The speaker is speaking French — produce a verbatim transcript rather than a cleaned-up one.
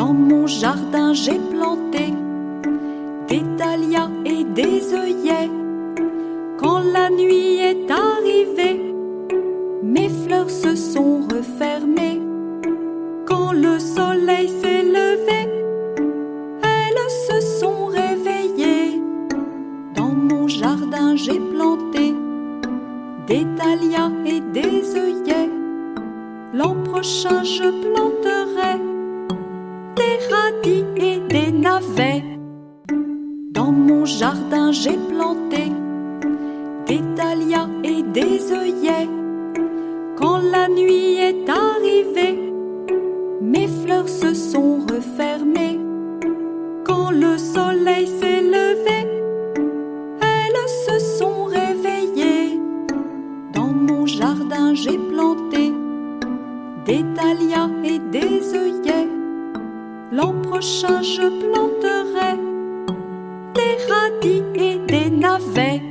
Dans mon jardin j'ai planté des dahlias et des œillets. Quand la nuit est arrivée, mes fleurs se sont refermées. Quand le soleil s'est levé, elles se sont réveillées. Dans mon jardin j'ai planté des dahlias et des œillets. L'an prochain je planterai des radis et des navets. Dans mon jardin j'ai planté des dahlias et des œillets. Quand la nuit est arrivée, mes fleurs se sont refermées. Quand le soleil s'est levé, elles se sont réveillées. Dans mon jardin j'ai planté des dahlias et des œillets. L'an prochain je planterai des radis et des navets.